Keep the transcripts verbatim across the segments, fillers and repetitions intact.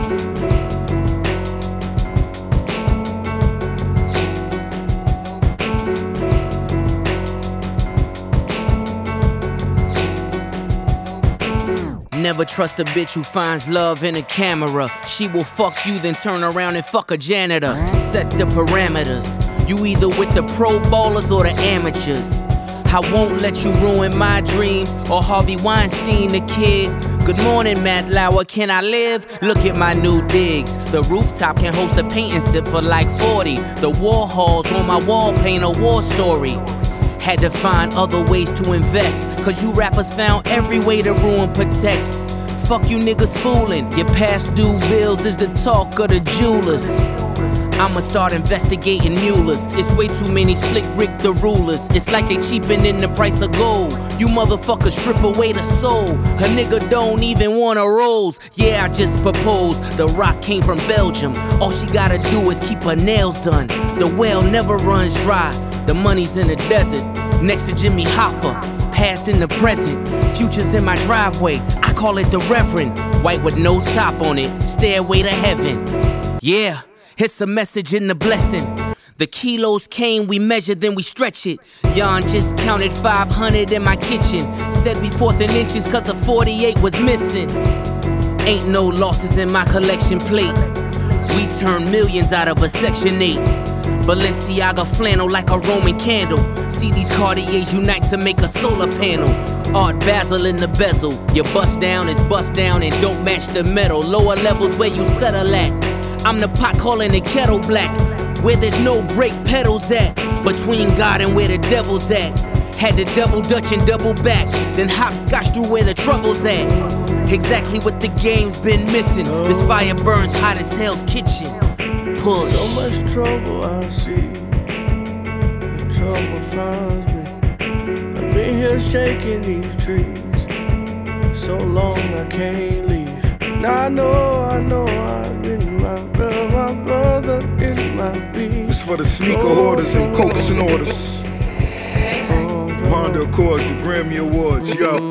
Never trust a bitch who finds love in a camera. She will fuck you, then turn around and fuck a janitor. Set the parameters. You either with the pro ballers or the amateurs. I won't let you ruin my dreams, or Harvey Weinstein the kid. Good morning, Matt Lauer, can I live? Look at my new digs. The rooftop can host a painting sip for like forty. The Warhols on my wall paint a war story. Had to find other ways to invest, cause you rappers found every way to ruin Patex. Fuck you niggas fooling, your past due bills is the talk of the jewelers. I'ma start investigating mules. It's way too many slick Rick the rulers. It's like they cheapening the price of gold. You motherfuckers strip away the soul. A nigga don't even want a rose. Yeah, I just proposed. The rock came from Belgium. All she gotta do is keep her nails done. The well never runs dry. The money's in the desert, next to Jimmy Hoffa. Past in the present, future's in my driveway. I call it the Reverend. White with no top on it, stairway to heaven. Yeah, it's a message in the blessing. The kilos came, we measured, then we stretch it. Yon just counted five hundred in my kitchen. Said we fourth in inches cause a forty-eight was missing. Ain't no losses in my collection plate. We turned millions out of a section eight. Balenciaga flannel like a Roman candle. See these Cartiers unite to make a solar panel. Art Basel in the bezel. Your bust down is bust down and don't match the metal. Lower levels where you settle at. I'm the pot calling the kettle black. Where there's no brake pedals at. Between God and where the devil's at. Had to double dutch and double back. Then hopscotch through where the trouble's at. Exactly what the game's been missing. This fire burns hot as hell's kitchen. Push. So much trouble I see, and trouble finds me. I've been here shaking these trees so long I can't leave. Now I know, I know I've been my brother, my brother in my beat. It's for the sneaker hoarders and coke snorters. Honda Accords, the Grammy Awards, yo.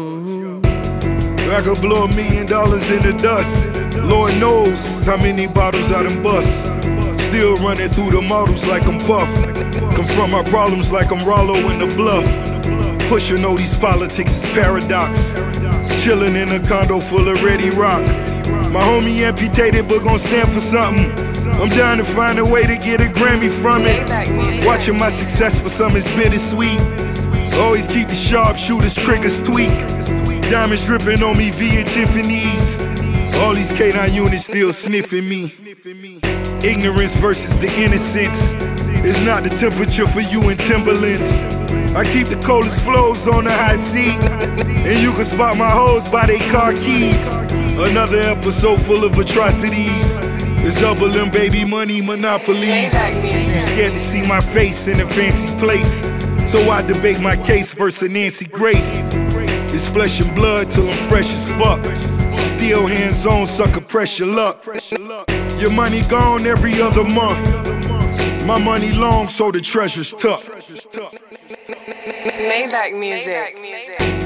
I could blow a million dollars in the dust. Lord knows how many bottles I done bust. Still running through the models like I'm Puff. Confront my problems like I'm Rollo in the Bluff. Pushing all these politics is paradox. Chilling in a condo full of ready rock. My homie amputated but gon' stand for something. I'm down to find a way to get a Grammy from it. Watching my success for some is bittersweet. Always keep the sharp shooters triggers tweak. Diamonds dripping on me via Tiffany's. All these K nine units still sniffing me. Ignorance versus the innocence. It's not the temperature for you in Timberlands. I keep the coldest flows on the high seat. And you can spot my hoes by they car keys. Another episode full of atrocities. It's double M baby money monopolies. You scared to see my face in a fancy place. So I debate my case versus Nancy Grace. It's flesh and blood till I'm fresh as fuck. Still hands on, sucker pressure luck. Your money gone every other month. My money long, so the treasure's tucked. Maybach music.